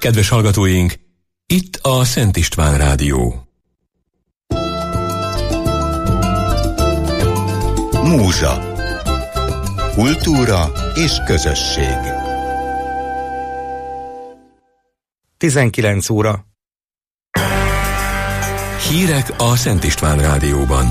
Kedves hallgatóink, itt a Szent István Rádió. Múzsa. Kultúra és közösség. 19 óra. Hírek a Szent István Rádióban.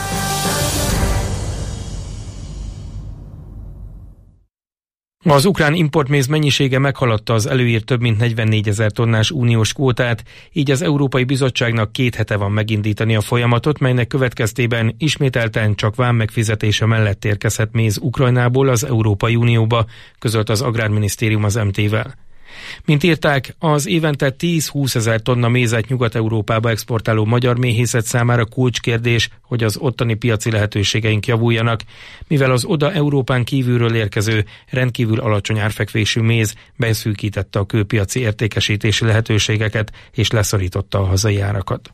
Az ukrán importméz mennyisége meghaladta az előírt több mint 44 000 tonnás uniós kvótát, így az Európai Bizottságnak 2 hete van megindítani a folyamatot, melynek következtében ismételten csak vám megfizetése mellett érkezhet méz Ukrajnából az Európai Unióba, közölt az Agrárminisztérium az MT-vel. Mint írták, az évente 10-20 000 tonna mézet Nyugat-Európába exportáló magyar méhészet számára kulcskérdés, hogy az ottani piaci lehetőségeink javuljanak, mivel az oda Európán kívülről érkező, rendkívül alacsony árfekvésű méz beszűkítette a kőpiaci értékesítési lehetőségeket és leszorította a hazai árakat.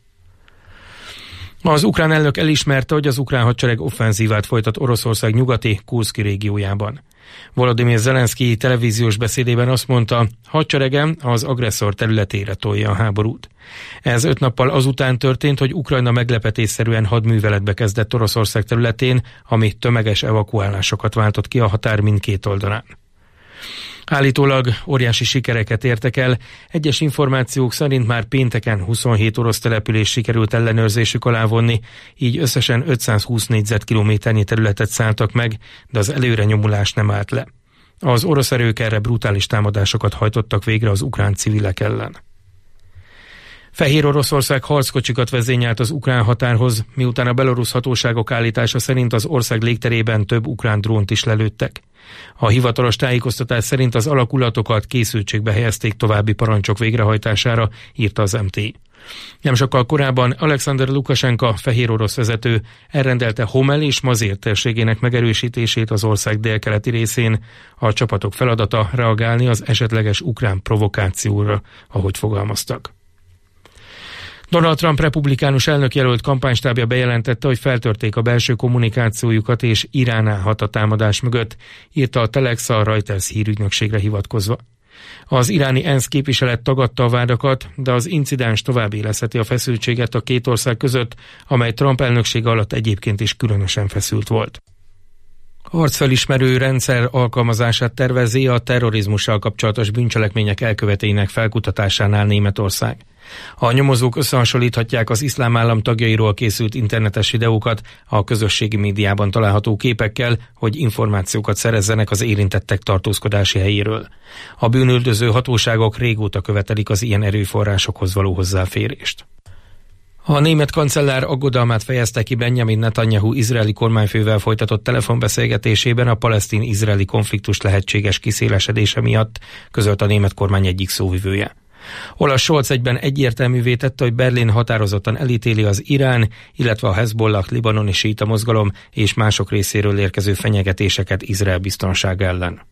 Az ukrán elnök elismerte, hogy az ukrán hadsereg offenzívát folytat Oroszország nyugati Kurszki régiójában. Volodymyr Zelenszky televíziós beszédében azt mondta, hadseregem az agresszor területére tolja a háborút. Ez 5 nappal azután történt, hogy Ukrajna meglepetésszerűen hadműveletbe kezdett Oroszország területén, ami tömeges evakuálásokat váltott ki a határ mindkét oldalán. Állítólag óriási sikereket értek el, egyes információk szerint már pénteken 27 orosz település sikerült ellenőrzésük alá vonni, így összesen 520 négyzetkilométernyi területet szálltak meg, de az előrenyomulás nem állt le. Az orosz erők erre brutális támadásokat hajtottak végre az ukrán civilek ellen. Fehér Oroszország harckocsikat vezényelt az ukrán határhoz, miután a belorusz hatóságok állítása szerint az ország légterében több ukrán drónt is lelőttek. A hivatalos tájékoztatás szerint az alakulatokat készültségbe helyezték további parancsok végrehajtására, írta az MT. Nem sokkal korábban Alexander Lukasenka fehér orosz vezető elrendelte Homel és Mazér térségének megerősítését az ország délkeleti részén. A csapatok feladata reagálni az esetleges ukrán provokációra, ahogy fogalmaztak. Donald Trump republikánus elnökjelölt kampánystábja bejelentette, hogy feltörték a belső kommunikációjukat és Irán állhat a támadás mögött, írta a Telex a Reuters hírügynökségre hivatkozva. Az iráni ENSZ képviselet tagadta a vádakat, de az incidens tovább élesztheti a feszültséget a két ország között, amely Trump elnöksége alatt egyébként is különösen feszült volt. Arcfelismerő rendszer alkalmazását tervezi a terrorizmussal kapcsolatos bűncselekmények elkövetőinek felkutatásánál Németország. A nyomozók összehasonlíthatják az iszlám állam tagjairól készült internetes videókat a közösségi médiában található képekkel, hogy információkat szerezzenek az érintettek tartózkodási helyéről. A bűnüldöző hatóságok régóta követelik az ilyen erőforrásokhoz való hozzáférést. A német kancellár aggodalmát fejezte ki Benjamin Netanyahu izraeli kormányfővel folytatott telefonbeszélgetésében a palesztin-izraeli konfliktus lehetséges kiszélesedése miatt, közölt a német kormány egyik szóvivője. Olaf Scholz egyben egyértelművé tette, hogy Berlin határozottan elítéli az Irán, illetve a Hezbollah, libanoni síita mozgalom és mások részéről érkező fenyegetéseket Izrael biztonsága ellen.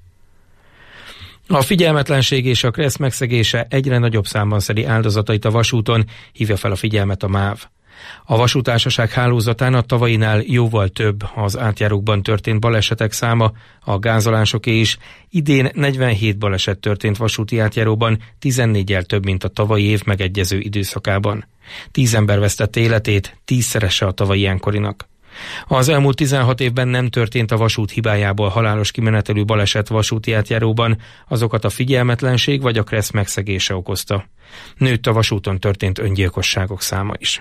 A figyelmetlenség és a kressz megszegése egyre nagyobb számban szedi áldozatait a vasúton, hívja fel a figyelmet a MÁV. A vasútársaság hálózatán a tavainál jóval több az átjárókban történt balesetek száma, a gázolásoké is. Idén 47 baleset történt vasúti átjáróban, 14-jel több, mint a tavalyi év megegyező időszakában. 10 ember vesztette életét, 10-szerese a tavalyi ilyenkorinak. Az elmúlt 16 évben nem történt a vasút hibájából halálos kimenetelű baleset vasúti átjáróban, azokat a figyelmetlenség vagy a kressz megszegése okozta. Nőtt a vasúton történt öngyilkosságok száma is.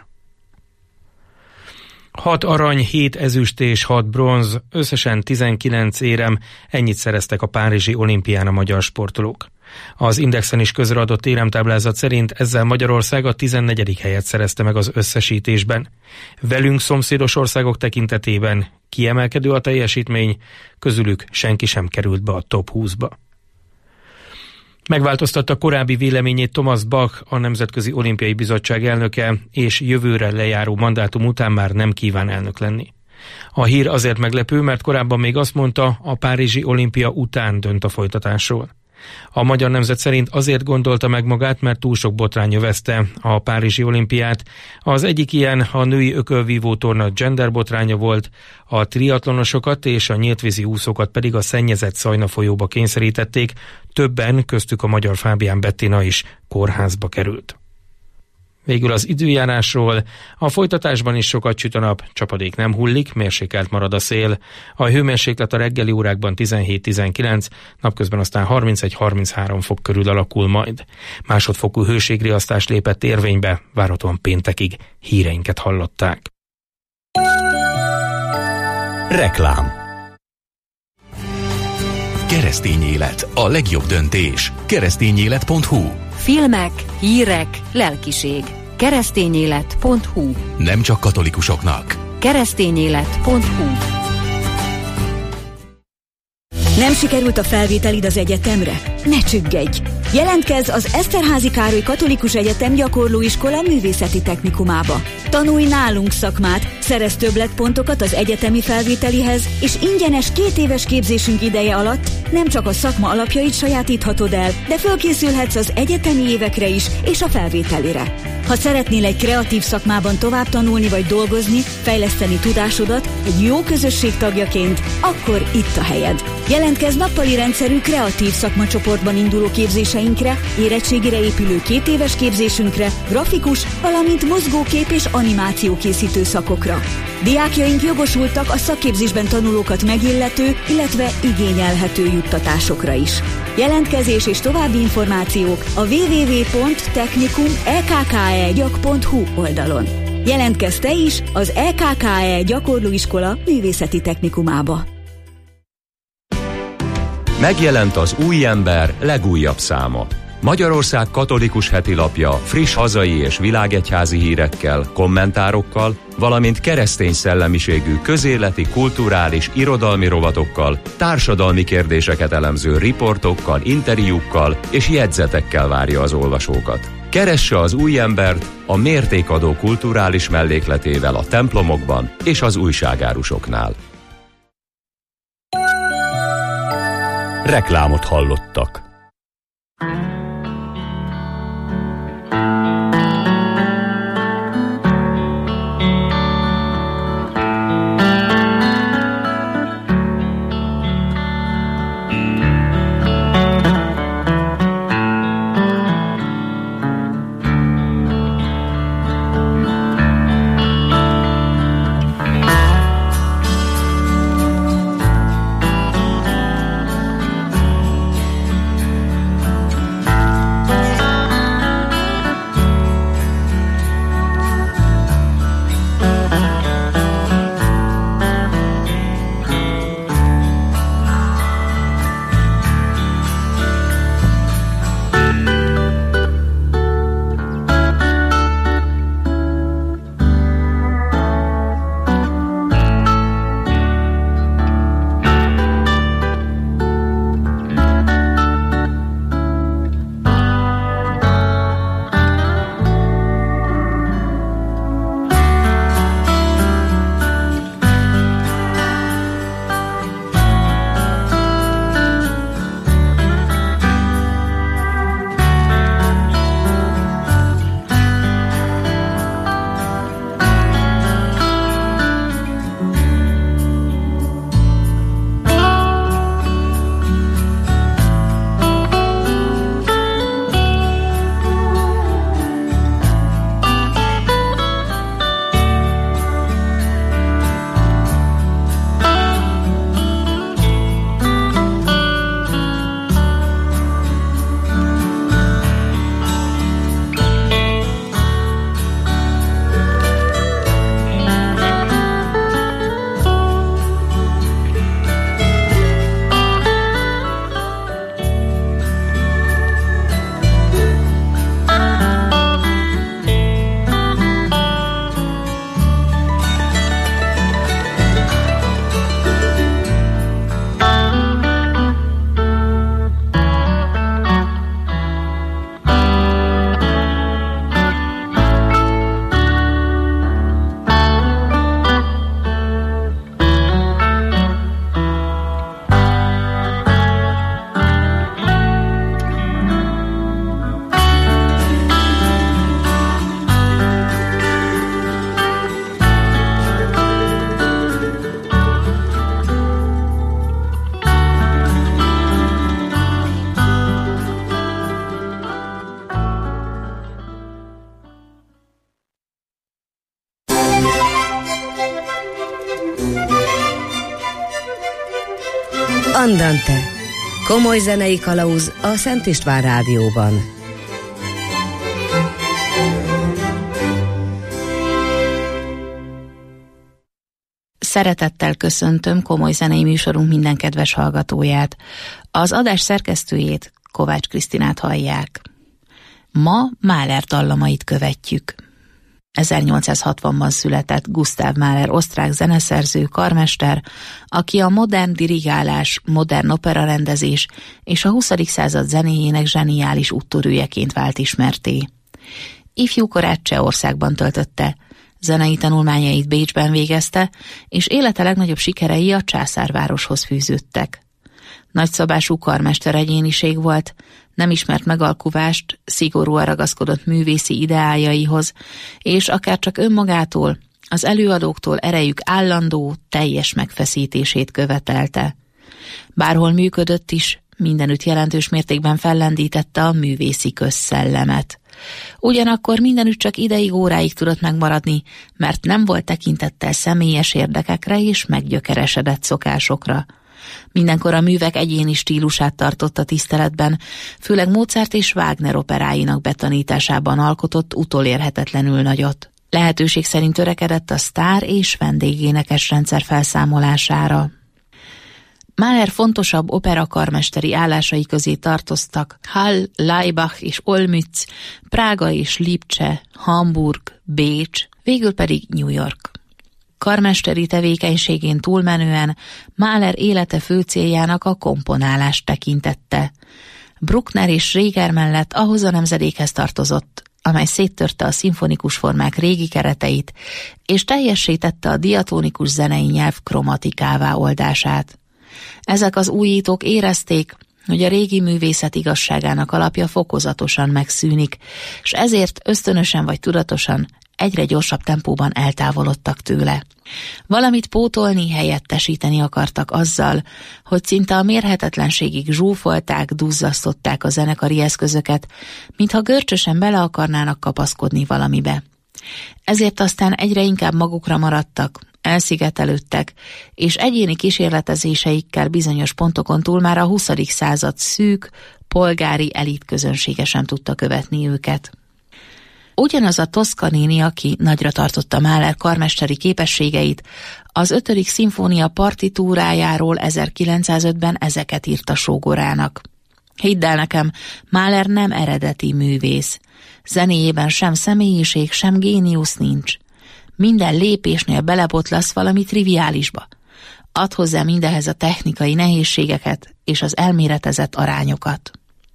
6 arany, 7 ezüst és 6 bronz, összesen 19 érem, ennyit szereztek a párizsi olimpián a magyar sportolók. Az Indexen is közreadott éremtáblázat szerint ezzel Magyarország a 14. helyet szerezte meg az összesítésben. Velünk szomszédos országok tekintetében kiemelkedő a teljesítmény, közülük senki sem került be a top 20-ba. Megváltoztatta korábbi véleményét Thomas Bach, a Nemzetközi Olimpiai Bizottság elnöke, és jövőre lejáró mandátum után már nem kíván elnök lenni. A hír azért meglepő, mert korábban még azt mondta, a párizsi olimpia után dönt a folytatásról. A Magyar Nemzet szerint azért gondolta meg magát, mert túl sok botrány övezte a párizsi olimpiát. Az egyik ilyen a női ökölvívó torna gender botránya volt, a triatlonosokat és a nyíltvízi úszókat pedig a szennyezett Szajna folyóba kényszerítették, többen, köztük a magyar Fábián Bettina is kórházba került. Végül az időjárásról. A folytatásban is sokat süt a nap, csapadék nem hullik, mérsékelt marad a szél. A hőmérséklet a reggeli órákban 17-19, napközben aztán 31-33 fok körül alakul majd. Másodfokú hőségriasztás lépett érvénybe, várhatóan péntekig. Híreinket hallották. Reklám. Keresztény élet, a legjobb döntés. Keresztényélet.hu. Filmek, hírek, lelkiség. Keresztényélet.hu. Nem csak katolikusoknak. Keresztényélet.hu. Nem sikerült a felvételid az egyetemre? Ne csüggedj! Jelentkezz az Eszterházy Károly Katolikus Egyetem Gyakorlóiskola Művészeti Technikumába. Tanulj nálunk szakmát, szerezz többletpontokat az egyetemi felvételihez, és ingyenes 2 éves képzésünk ideje alatt nem csak a szakma alapjait sajátíthatod el, de fölkészülhetsz az egyetemi évekre is és a felvételire. Ha szeretnél egy kreatív szakmában tovább tanulni vagy dolgozni, fejleszteni tudásodat egy jó közösség tagjaként, akkor itt a helyed. Jelentkezz nappali rendszerű kreatív szakmacsoportban induló képzéseinkre, érettségire épülő 2 éves képzésünkre, grafikus, valamint mozgókép és animáció készítő szakokra. Diákjaink jogosultak a szakképzésben tanulókat megillető, illetve igényelhető juttatásokra is. Jelentkezés és további információk a www.technikum.ekkegyak.hu oldalon. Jelentkezz te is az EKKE Gyakorlóiskola Művészeti Technikumába. Megjelent az Új Ember legújabb száma. Magyarország katolikus hetilapja friss hazai és világegyházi hírekkel, kommentárokkal, valamint keresztény szellemiségű közéleti, kulturális, irodalmi rovatokkal, társadalmi kérdéseket elemző riportokkal, interjúkkal és jegyzetekkel várja az olvasókat. Keresse az Új Embert a mértékadó kulturális mellékletével a templomokban és az újságárusoknál. Reklámot hallottak. Andante. Komoly zenei kalauz a Szent István Rádióban. Szeretettel köszöntöm komoly zenei műsorunk minden kedves hallgatóját. Az adás szerkesztőjét, Kovács Krisztinát hallják. Ma Mahler dallamait követjük. 1860-ban született Gustav Mahler osztrák zeneszerző, karmester, aki a modern dirigálás, modern operarendezés és a 20. század zenéjének zseniális úttörőjeként vált ismertté. Ifjúkorát Csehországban töltötte, zenei tanulmányait Bécsben végezte, és élete legnagyobb sikerei a császárvároshoz fűződtek. Nagyszabású karmester egyéniség volt, nem ismert megalkuvást, szigorúan ragaszkodott művészi ideájaihoz, és akár csak önmagától, az előadóktól erejük állandó, teljes megfeszítését követelte. Bárhol működött is, mindenütt jelentős mértékben fellendítette a művészi közszellemet. Ugyanakkor mindenütt csak ideig, óráig tudott megmaradni, mert nem volt tekintettel személyes érdekekre és meggyökeresedett szokásokra. Mindenkor a művek egyéni stílusát tartotta tiszteletben, főleg Mozart és Wagner operáinak betanításában alkotott utolérhetetlenül nagyot. Lehetőség szerint törekedett a sztár és vendégénekes rendszer felszámolására. Mahler fontosabb operakarmesteri állásai közé tartoztak Hall, Laibach és Olmütz, Prága és Lipcse, Hamburg, Bécs, végül pedig New York. Karmesteri tevékenységén túlmenően Mahler élete fő céljának a komponálást tekintette. Bruckner és Reger mellett ahhoz a nemzedékhez tartozott, amely széttörte a szimfonikus formák régi kereteit, és teljessé tette a diatonikus zenei nyelv kromatikává oldását. Ezek az újítók érezték, hogy a régi művészet igazságának alapja fokozatosan megszűnik, és ezért ösztönösen vagy tudatosan egyre gyorsabb tempóban eltávolodtak tőle. Valamit pótolni, helyettesíteni akartak azzal, hogy szinte a mérhetetlenségig zsúfolták, duzzasztották a zenekari eszközöket, mintha görcsösen bele akarnának kapaszkodni valamibe. Ezért aztán egyre inkább magukra maradtak, elszigetelődtek, és egyéni kísérletezéseikkel bizonyos pontokon túl már a 20. század szűk, polgári elit közönsége sem tudta követni őket. Ugyanaz a Toscanini, aki nagyra tartotta Mahler karmesteri képességeit, az 5. szimfónia partitúrájáról 1905-ben ezeket írta sógorának. Hidd el nekem, Mahler nem eredeti művész. Zenéjében sem személyiség, sem géniusz nincs. Minden lépésnél belebotlasz valami triviálisba. Add hozzá mindehez a technikai nehézségeket és az elméletezett arányokat.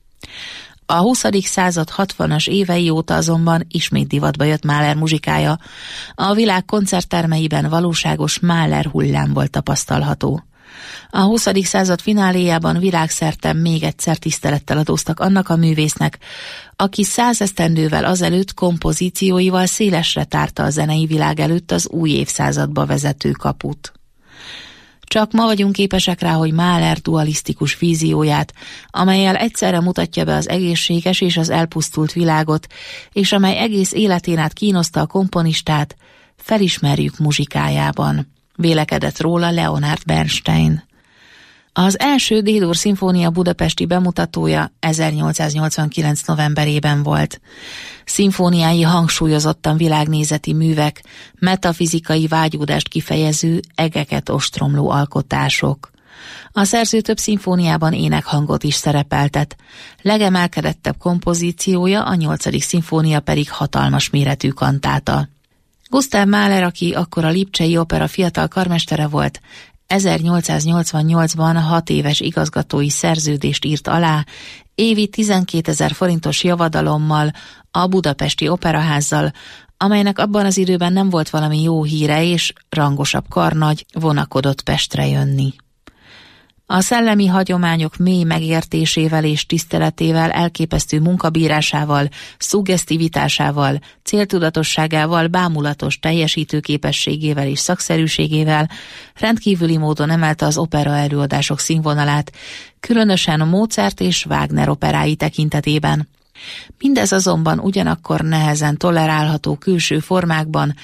A 20. század 60-as évei óta azonban ismét divatba jött Mahler muzsikája, a világ koncerttermeiben valóságos Mahler hullám volt tapasztalható. A 20. század fináléjában világszerte még egyszer tisztelettel adóztak annak a művésznek, aki 100 esztendővel azelőtt kompozícióival szélesre tárta a zenei világ előtt az új évszázadba vezető kaput. Csak ma vagyunk képesek rá, hogy Mahler dualisztikus vízióját, amellyel egyszerre mutatja be az egészséges és az elpusztult világot, és amely egész életén át kínoszta a komponistát, felismerjük muzsikájában. Vélekedett róla Leonard Bernstein. Az első D-dur szimfónia budapesti bemutatója 1889. novemberében volt. Szimfóniái hangsúlyozottan világnézeti művek, metafizikai vágyódást kifejező, egeket ostromló alkotások. A szerző több szimfóniában énekhangot is szerepeltet, legemelkedettebb kompozíciója, a 8. szimfónia pedig hatalmas méretű kantáta. Gustav Mahler, aki akkor a Lipcsei Opera fiatal karmestere volt, 1888-ban 6 éves igazgatói szerződést írt alá, évi 12 000 forintos javadalommal a Budapesti Operaházzal, amelynek abban az időben nem volt valami jó híre, és rangosabb karnagy vonakodott Pestre jönni. A szellemi hagyományok mély megértésével és tiszteletével, elképesztő munkabírásával, szuggesztivitásával, céltudatosságával, bámulatos teljesítőképességével és szakszerűségével rendkívüli módon emelte az opera előadások színvonalát, különösen a Mozart és Wagner operái tekintetében. Mindez azonban ugyanakkor nehezen tolerálható külső formákban,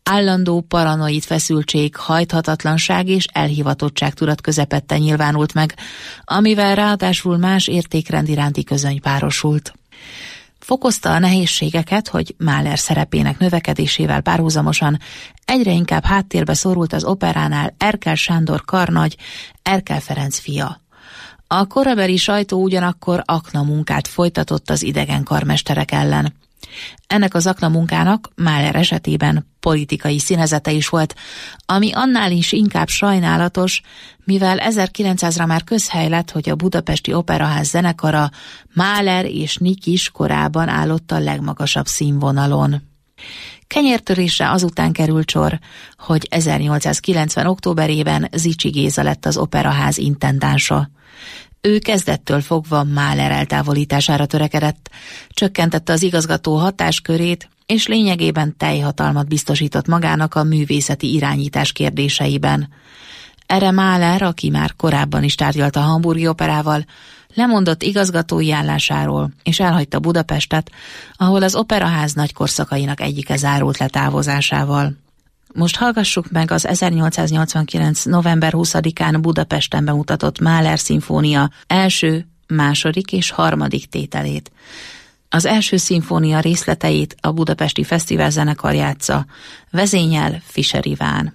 Állandó paranoid feszültség, hajthatatlanság és elhivatottság tudat közepette nyilvánult meg, amivel ráadásul más értékrend iránti közöny párosult. Fokozta a nehézségeket, hogy Mahler szerepének növekedésével párhuzamosan egyre inkább háttérbe szorult az operánál Erkel Sándor karnagy, Erkel Ferenc fia. A korabeli sajtó ugyanakkor aknamunkát folytatott az idegen karmesterek ellen. Ennek az aknamunkának Mahler esetében politikai színezete is volt, ami annál is inkább sajnálatos, mivel 1900-ra már közhely lett, hogy a Budapesti Operaház zenekara Mahler és Nikis korában állott a legmagasabb színvonalon. Kenyértörésre azután került sor, hogy 1890. októberében Zichy Géza lett az Operaház intendánsa. Ő kezdettől fogva Mahler eltávolítására törekedett, csökkentette az igazgató hatáskörét, és lényegében teljhatalmat biztosított magának a művészeti irányítás kérdéseiben. Erre Mahler, aki már korábban is tárgyalt a Hamburgi Operával, lemondott igazgatói állásáról, és elhagyta Budapestet, ahol az Operaház nagy korszakainak egyike zárult le távozásával. Most hallgassuk meg az 1889. november 20-án Budapesten bemutatott Mahler szimfónia első, második és harmadik tételét. Az első szimfónia részleteit a Budapesti Fesztivál zenekar játsza, vezényel Fischer Iván.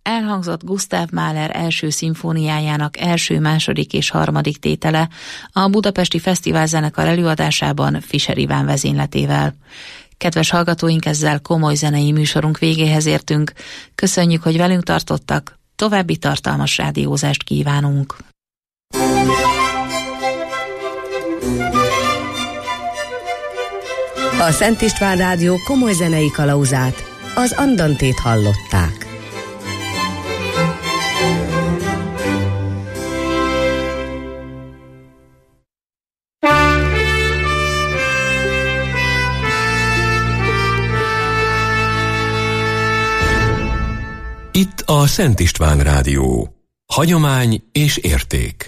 Elhangzott Gustav Mahler első szimfóniájának első, második és harmadik tétele a Budapesti Fesztiválzenekar előadásában Fischer Iván vezényletével. Kedves hallgatóink, ezzel komoly zenei műsorunk végéhez értünk. Köszönjük, hogy velünk tartottak, további tartalmas rádiózást kívánunk. A Szent István Rádió komoly zenei kalauzát, az Andantét hallották. Itt a Szent István Rádió. Hagyomány és érték.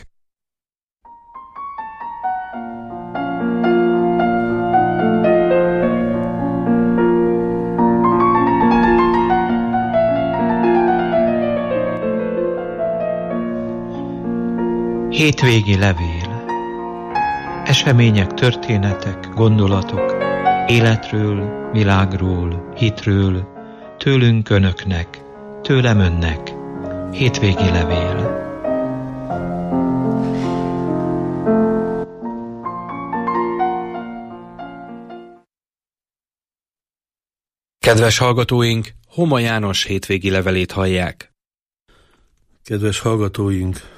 Hétvégi levél. Események, történetek, gondolatok, életről, világról, hitről, tőlünk önöknek, tőlem önnek. Hétvégi levél. Kedves hallgatóink, Homa János hétvégi levelét hallják. Kedves hallgatóink,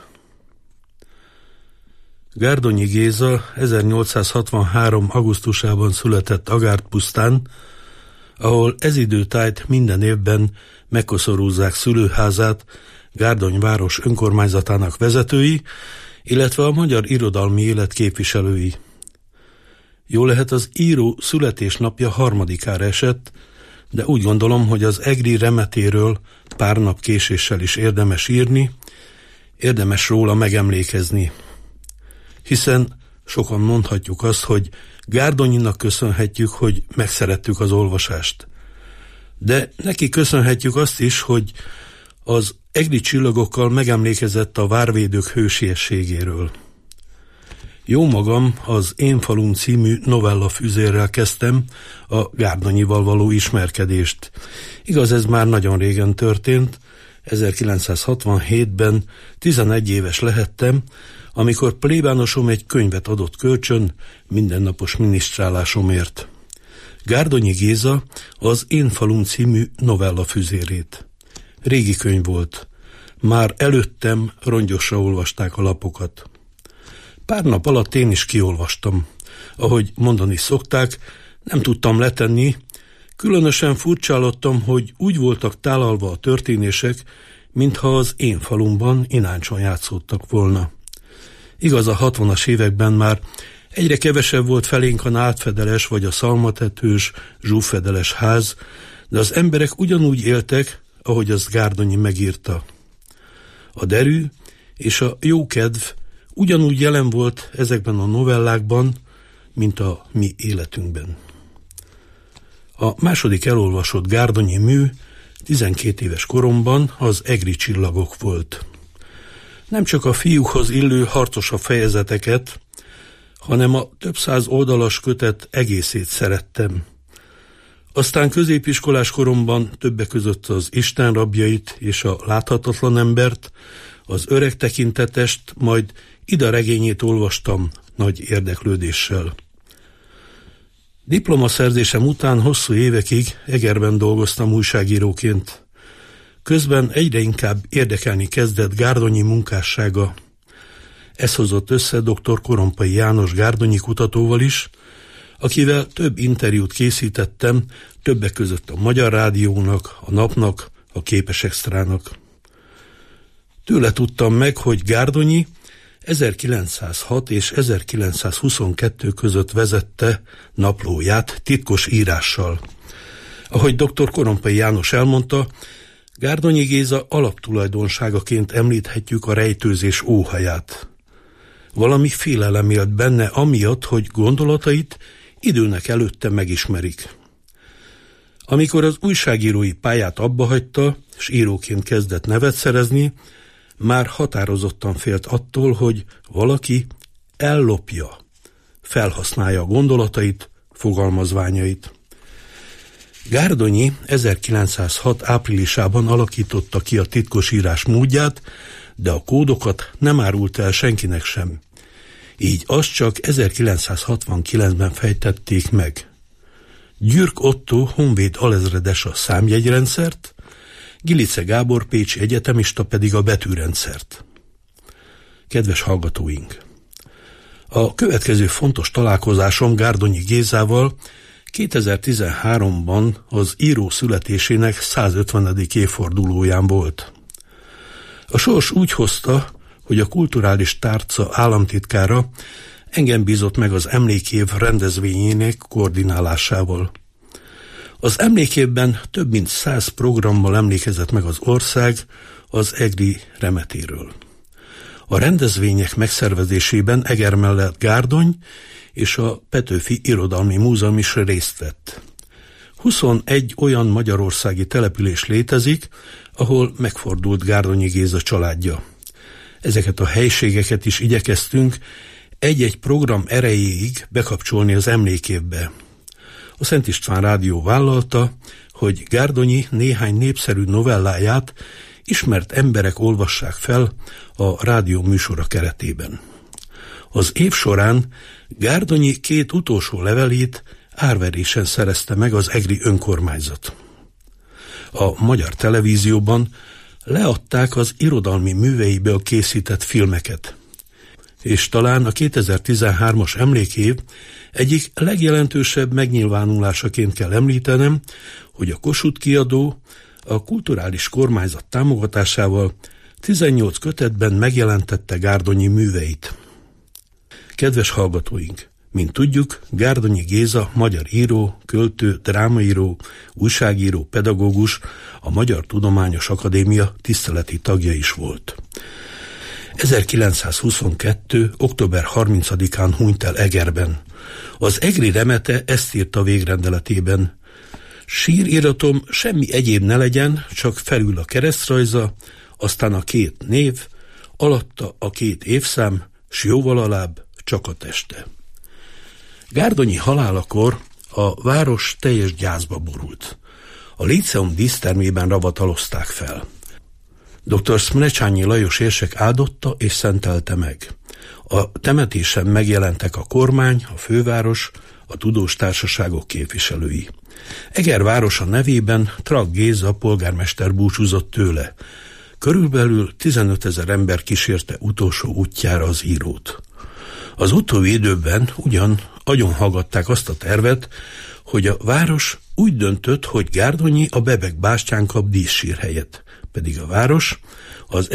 Gárdonyi Géza 1863. augusztusában született Agártpusztán, ahol ez időtájt minden évben megkoszorúzzák szülőházát Gárdony város önkormányzatának vezetői, illetve a magyar irodalmi élet képviselői. Jó lehet, az író születésnapja harmadikára esett, de úgy gondolom, hogy az egri remetéről pár nap késéssel is érdemes írni, érdemes róla megemlékezni. Hiszen sokan mondhatjuk azt, hogy Gárdonyinak köszönhetjük, hogy megszerettük az olvasást. De neki köszönhetjük azt is, hogy az egri csillagokkal megemlékezett a várvédők hősiességéről. Jó magam az Én falum című novella füzérrel kezdtem a Gárdonyival való ismerkedést. Igaz, ez már nagyon régen történt, 1967-ben 11 éves lehettem, amikor plébánosom egy könyvet adott kölcsön mindennapos minisztrálásomért. Gárdonyi Géza az Én falum című novella füzérét. Régi könyv volt. Már előttem rongyosra olvasták a lapokat. Pár nap alatt én is kiolvastam. Ahogy mondani szokták, nem tudtam letenni, különösen furcsálottam, hogy úgy voltak tálalva a történések, mintha az én falumban Ináncson játszódtak volna. Igaz, a 60-as években már egyre kevesebb volt felénk a nádfedeles vagy a szalmatetős, zsúffedeles ház, de az emberek ugyanúgy éltek, ahogy az Gárdonyi megírta. A derű és a jókedv ugyanúgy jelen volt ezekben a novellákban, mint a mi életünkben. A második elolvasott Gárdonyi mű 12 éves koromban az Egri csillagok volt. Nem csak a fiúkhoz illő harcosabb fejezeteket, hanem a több száz oldalas kötet egészét szerettem. Aztán középiskolás koromban többek között az Isten rabjait és a láthatatlan embert, az öreg tekintetest, majd Ida regényét olvastam nagy érdeklődéssel. Diplomaszerzésem után hosszú évekig Egerben dolgoztam újságíróként. Közben egyre inkább érdekelni kezdett Gárdonyi munkássága. Ez hozott össze dr. Korompai János Gárdonyi kutatóval is, akivel több interjút készítettem, többek között a Magyar Rádiónak, a Napnak, a Képes Extrának. Tőle tudtam meg, hogy Gárdonyi 1906 és 1922 között vezette naplóját titkos írással. Ahogy dr. Korompai János elmondta, Gárdonyi Géza alaptulajdonságaként említhetjük a rejtőzés óhaját. Valami félelem élt benne amiatt, hogy gondolatait időnek előtte megismerik. Amikor az újságírói pályát abbahagyta, s íróként kezdett nevet szerezni, már határozottan félt attól, hogy valaki ellopja, felhasználja a gondolatait, fogalmazványait. Gárdonyi 1906 áprilisában alakította ki a titkosírás módját, de a kódokat nem árult el senkinek sem. Így azt csak 1969-ben fejtették meg. Gyürk Otto honvéd alezredes a számjegyrendszert, Gilice Gábor pécsi egyetemista pedig a betűrendszert. Kedves hallgatóink! A következő fontos találkozásom Gárdonyi Gézával 2013-ban az író születésének 150. évfordulóján volt. A sors úgy hozta, hogy a kulturális tárca államtitkára engem bízott meg az emlékév rendezvényének koordinálásával. Az emlékévben több mint 100 programmal emlékezett meg az ország az egri remetéről. A rendezvények megszervezésében Eger mellett Gárdony és a Petőfi Irodalmi Múzeum is részt vett. 21 olyan magyarországi település létezik, ahol megfordult Gárdonyi Géza családja. Ezeket a helységeket is igyekeztünk egy-egy program erejéig bekapcsolni az emlékévbe. A Szent István Rádió vállalta, hogy Gárdonyi néhány népszerű novelláját ismert emberek olvassák fel a rádió műsora keretében. Az év során Gárdonyi 2 utolsó levelét árverésen szerezte meg az egri önkormányzat. A Magyar Televízióban leadták az irodalmi műveiből készített filmeket, és talán a 2013-as emlékév egyik legjelentősebb megnyilvánulásaként kell említenem, hogy a Kossuth Kiadó a kulturális kormányzat támogatásával 18 kötetben megjelentette Gárdonyi műveit. Kedves hallgatóink! Mint tudjuk, Gárdonyi Géza magyar író, költő, drámaíró, újságíró, pedagógus, a Magyar Tudományos Akadémia tiszteleti tagja is volt. 1922. október 30-án hunyt el Egerben. Az egri remete ezt írta végrendeletében: síriratom semmi egyéb ne legyen, csak felül a keresztrajza, aztán a 2 név, alatta a 2 évszám, s jóval alább csak a teste. Gárdonyi halálakor a város teljes gyászba borult. A Líceum dísztermében ravatalozták fel. Dr. Szmrecsányi Lajos érsek áldotta és szentelte meg. A temetésen megjelentek a kormány, a főváros, a tudós társaságok képviselői. Eger városa nevében Trak Géza polgármester búcsúzott tőle. Körülbelül 15 000 ember kísérte utolsó útjára az írót. Az utóbbi időben ugyan agyonhallgatták azt a tervet, hogy a város úgy döntött, hogy Gárdonyi a Bebek bástyán kap díszsírhelyet, pedig a város az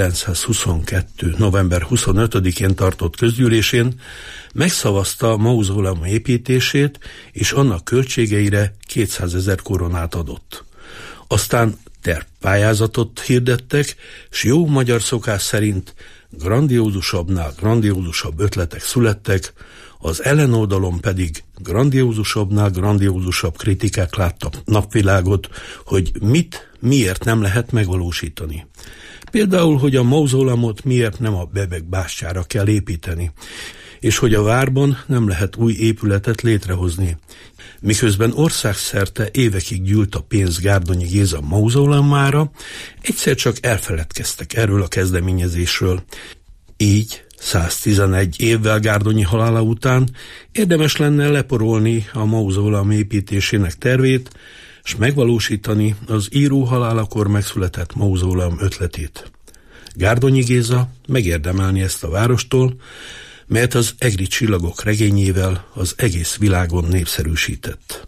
1922. november 25-én tartott közgyűlésén megszavazta a mauzóleum építését, és annak költségeire 200 000 koronát adott. Aztán tervpályázatot hirdettek, s jó magyar szokás szerint grandiózusabbnál grandiózusabb ötletek születtek, az ellenoldalon pedig grandiózusabbnál grandiózusabb kritikák láttak napvilágot, hogy miért nem lehet megvalósítani. Például, hogy a mauzóleumot miért nem a Bebek bástyára kell építeni, és hogy a várban nem lehet új épületet létrehozni. Miközben országszerte évekig gyűlt a pénz Gárdonyi Géza mauzóleumára, egyszer csak elfeledkeztek erről a kezdeményezésről. Így 111 évvel Gárdonyi halála után érdemes lenne leporolni a mauzóleum építésének tervét, és megvalósítani az író halálakor megszületett mauzóleum ötletét. Gárdonyi Géza megérdemelni ezt a várostól, mert az egri csillagok regényével az egész világon népszerűsített.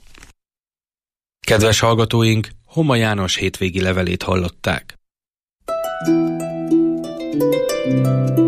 Kedves hallgatóink, Homa János hétvégi levelét hallották.